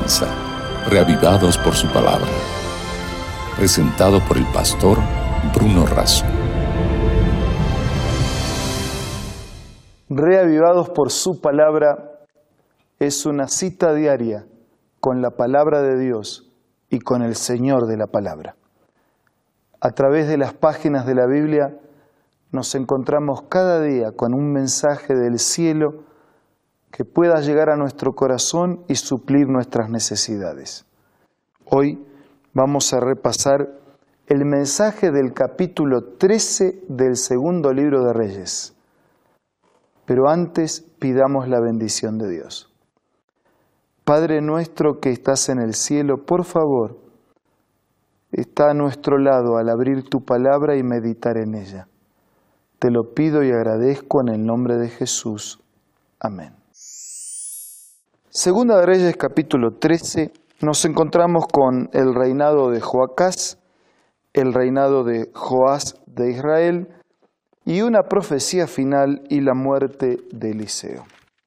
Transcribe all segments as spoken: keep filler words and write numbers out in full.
comienza, Reavivados por su palabra. Presentado por el pastor Bruno Razo. Reavivados por su palabra es una cita diaria con la palabra de Dios y con el Señor de la palabra. A través de las páginas de la Biblia nos encontramos cada día con un mensaje del cielo que pueda llegar a nuestro corazón y suplir nuestras necesidades. Hoy vamos a repasar el mensaje del capítulo trece del segundo libro de Reyes. Pero antes pidamos la bendición de Dios. Padre nuestro que estás en el cielo, por favor, está a nuestro lado al abrir tu palabra y meditar en ella. Te lo pido y agradezco en el nombre de Jesús. Amén. Segunda de Reyes, capítulo trece, nos encontramos con el reinado de Joacás, el reinado de Joás de Israel y una profecía final y la muerte de Eliseo.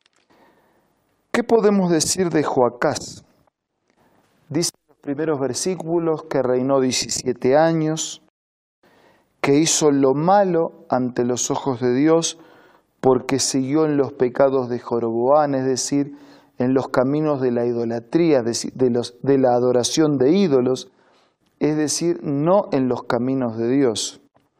¿Qué podemos decir de Joacás? Dice en los primeros versículos que reinó diecisiete años, que hizo lo malo ante los ojos de Dios porque siguió en los pecados de Jeroboam, es decir, en los caminos de la idolatría, de, los, de la adoración de ídolos, es decir, no en los caminos de Dios.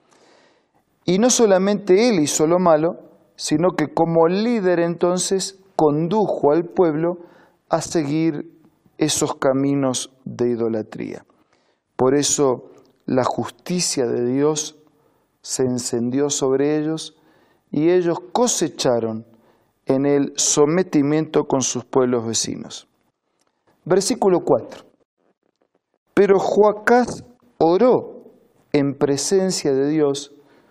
Y no solamente él hizo lo malo, sino que como líder entonces condujo al pueblo a seguir esos caminos de idolatría. Por eso la justicia de Dios se encendió sobre ellos y ellos cosecharon en el sometimiento con sus pueblos vecinos. Versículo cuatro. Pero Joacás oró en presencia de Dios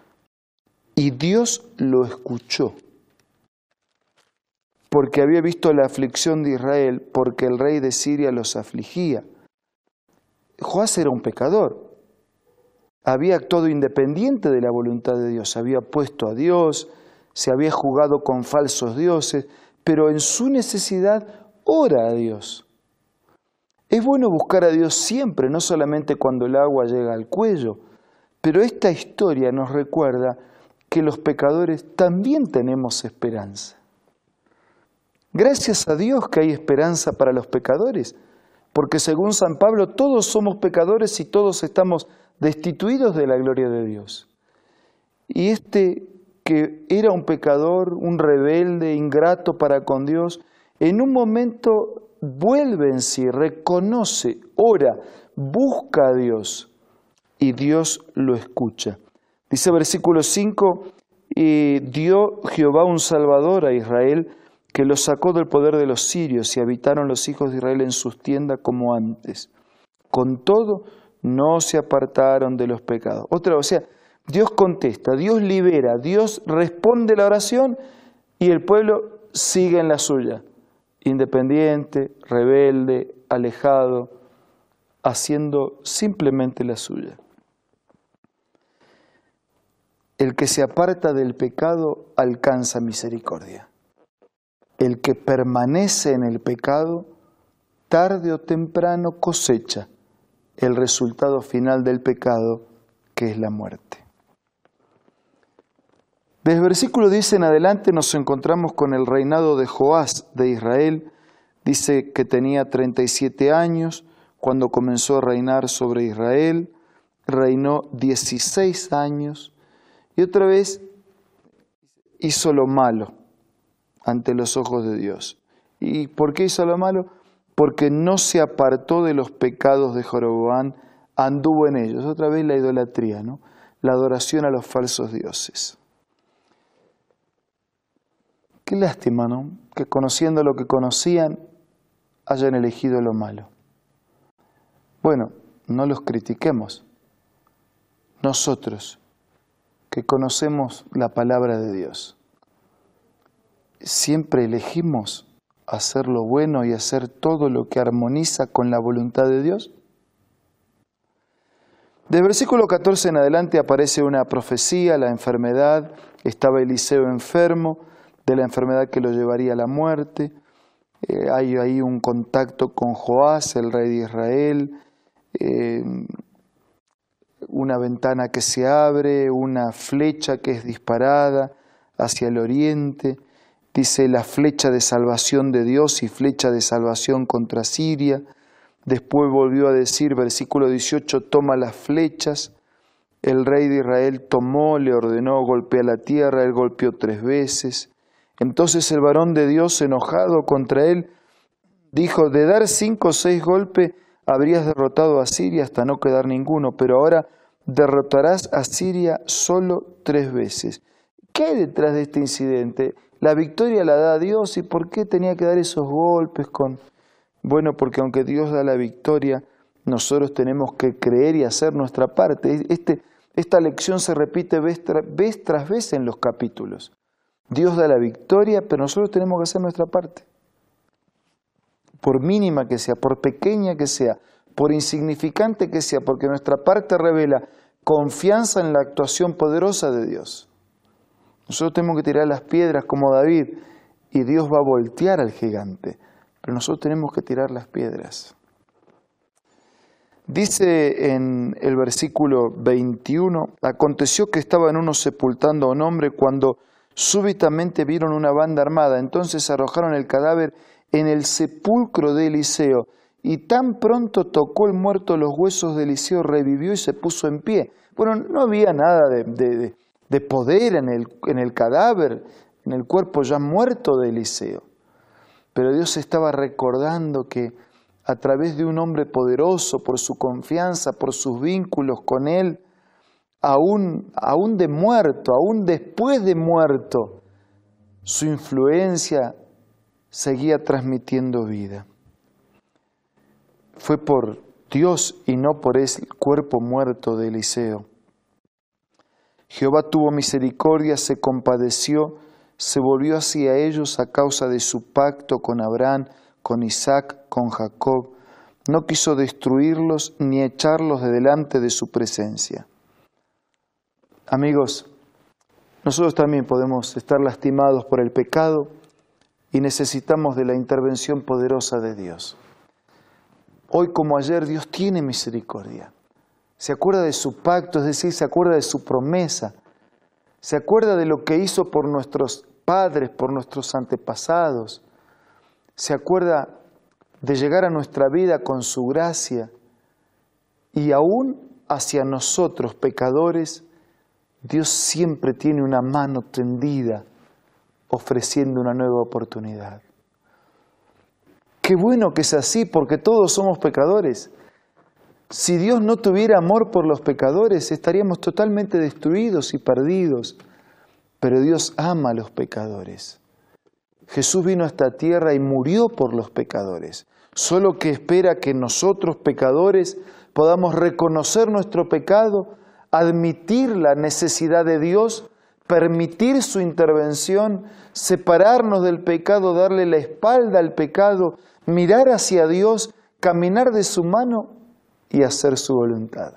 y Dios lo escuchó, porque había visto la aflicción de Israel, porque el rey de Siria los afligía. Joás era un pecador, había actuado independiente de la voluntad de Dios, había puesto a Dios, se había jugado con falsos dioses, pero en su necesidad ora a Dios. Es bueno buscar a Dios siempre, no solamente cuando el agua llega al cuello, pero esta historia nos recuerda que los pecadores también tenemos esperanza. Gracias a Dios que hay esperanza para los pecadores, porque según San Pablo todos somos pecadores y todos estamos destituidos de la gloria de Dios. Y este que era un pecador, un rebelde, ingrato para con Dios, en un momento vuelve en sí, reconoce, ora, busca a Dios y Dios lo escucha. Dice versículo cinco, y dio Jehová un salvador a Israel que los sacó del poder de los sirios y habitaron los hijos de Israel en sus tiendas como antes. Con todo, no se apartaron de los pecados. Otra, o sea, Dios contesta, Dios libera, Dios responde la oración y el pueblo sigue en la suya, independiente, rebelde, alejado, haciendo simplemente la suya. El que se aparta del pecado alcanza misericordia. El que permanece en el pecado, tarde o temprano cosecha el resultado final del pecado, que es la muerte. Desde el versículo diez en adelante nos encontramos con el reinado de Joás de Israel. Dice que tenía treinta y siete años cuando comenzó a reinar sobre Israel. Reinó dieciséis años y otra vez hizo lo malo ante los ojos de Dios. ¿Y por qué hizo lo malo? Porque no se apartó de los pecados de Jeroboam, anduvo en ellos. Otra vez la idolatría, ¿no? La adoración a los falsos dioses. Qué lástima, ¿no? Que conociendo lo que conocían, hayan elegido lo malo. Bueno, no los critiquemos. Nosotros, que conocemos la palabra de Dios, siempre elegimos hacer lo bueno y hacer todo lo que armoniza con la voluntad de Dios. Del versículo catorce en adelante aparece una profecía, la enfermedad. Estaba Eliseo enfermo de la enfermedad que lo llevaría a la muerte. eh, hay ahí un contacto con Joás, el rey de Israel, eh, una ventana que se abre, una flecha que es disparada hacia el oriente. Dice la flecha de salvación de Dios y flecha de salvación contra Siria. Después volvió a decir, versículo dieciocho, toma las flechas. El rey de Israel tomó, le ordenó, golpea la tierra, él golpeó tres veces. Entonces el varón de Dios, enojado contra él, dijo, de dar cinco o seis golpes habrías derrotado a Siria hasta no quedar ninguno, pero ahora derrotarás a Siria solo tres veces. ¿Qué hay detrás de este incidente? La victoria la da Dios, ¿y por qué tenía que dar esos golpes con...? Bueno, porque aunque Dios da la victoria, nosotros tenemos que creer y hacer nuestra parte. Este, esta lección se repite vez, tra, vez tras vez en los capítulos. Dios da la victoria, pero nosotros tenemos que hacer nuestra parte. Por mínima que sea, por pequeña que sea, por insignificante que sea, porque nuestra parte revela confianza en la actuación poderosa de Dios. Nosotros tenemos que tirar las piedras como David y Dios va a voltear al gigante, pero nosotros tenemos que tirar las piedras. Dice en el versículo veintiuno, aconteció que estaban unos sepultando a un hombre cuando súbitamente vieron una banda armada, entonces arrojaron el cadáver en el sepulcro de Eliseo, y tan pronto tocó el muerto los huesos de Eliseo, revivió y se puso en pie. Bueno, no había nada de, de, de poder en el, en el cadáver, en el cuerpo ya muerto de Eliseo. Pero Dios estaba recordando que a través de un hombre poderoso, por su confianza, por sus vínculos con él, aún, aún de muerto, aún después de muerto, su influencia seguía transmitiendo vida. Fue por Dios y no por el cuerpo muerto de Eliseo. Jehová tuvo misericordia, se compadeció, se volvió hacia ellos a causa de su pacto con Abraham, con Isaac, con Jacob. No quiso destruirlos ni echarlos de delante de su presencia. Amigos, nosotros también podemos estar lastimados por el pecado y necesitamos de la intervención poderosa de Dios. Hoy como ayer Dios tiene misericordia. Se acuerda de su pacto, es decir, se acuerda de su promesa. Se acuerda de lo que hizo por nuestros padres, por nuestros antepasados. Se acuerda de llegar a nuestra vida con su gracia. Y aún hacia nosotros, pecadores, Dios siempre tiene una mano tendida, ofreciendo una nueva oportunidad. Qué bueno que es así, porque todos somos pecadores. Si Dios no tuviera amor por los pecadores, estaríamos totalmente destruidos y perdidos. Pero Dios ama a los pecadores. Jesús vino a esta tierra y murió por los pecadores. Solo que espera que nosotros, pecadores, podamos reconocer nuestro pecado, admitir la necesidad de Dios, permitir su intervención, separarnos del pecado, darle la espalda al pecado, mirar hacia Dios, caminar de su mano y hacer su voluntad.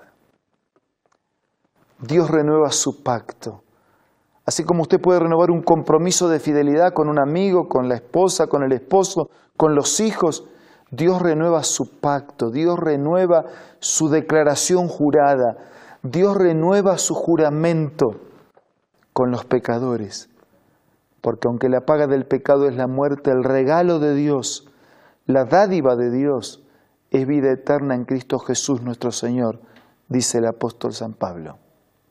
Dios renueva su pacto. Así como usted puede renovar un compromiso de fidelidad con un amigo, con la esposa, con el esposo, con los hijos, Dios renueva su pacto, Dios renueva su declaración jurada, Dios renueva su juramento con los pecadores. Porque aunque la paga del pecado es la muerte, el regalo de Dios, la dádiva de Dios, es vida eterna en Cristo Jesús nuestro Señor, dice el apóstol San Pablo.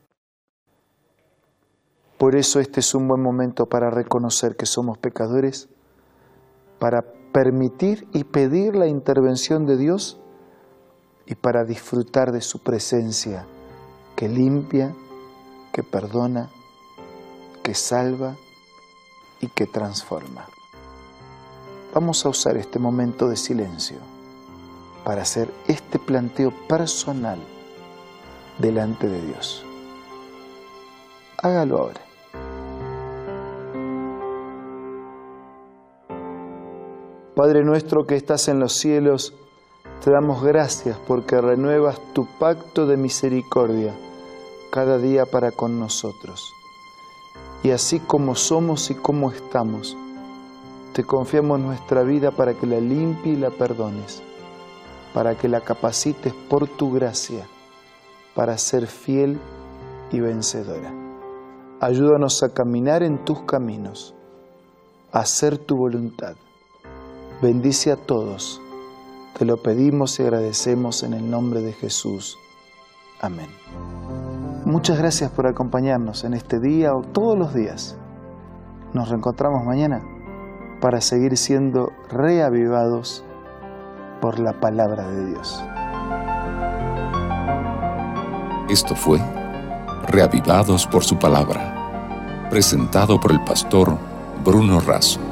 Por eso este es un buen momento para reconocer que somos pecadores, para permitir y pedir la intervención de Dios y para disfrutar de su presencia que limpia, que perdona, que salva y que transforma. Vamos a usar este momento de silencio para hacer este planteo personal delante de Dios. Hágalo ahora. Padre nuestro que estás en los cielos, te damos gracias porque renuevas tu pacto de misericordia cada día para con nosotros. Y así como somos y como estamos, te confiamos nuestra vida para que la limpie y la perdones, para que la capacites por tu gracia, para ser fiel y vencedora. Ayúdanos a caminar en tus caminos, a hacer tu voluntad. Bendice a todos. Te lo pedimos y agradecemos en el nombre de Jesús. Amén. Muchas gracias por acompañarnos en este día o todos los días. Nos reencontramos mañana para seguir siendo reavivados por la palabra de Dios. Esto fue Reavivados por su palabra, presentado por el pastor Bruno Razo.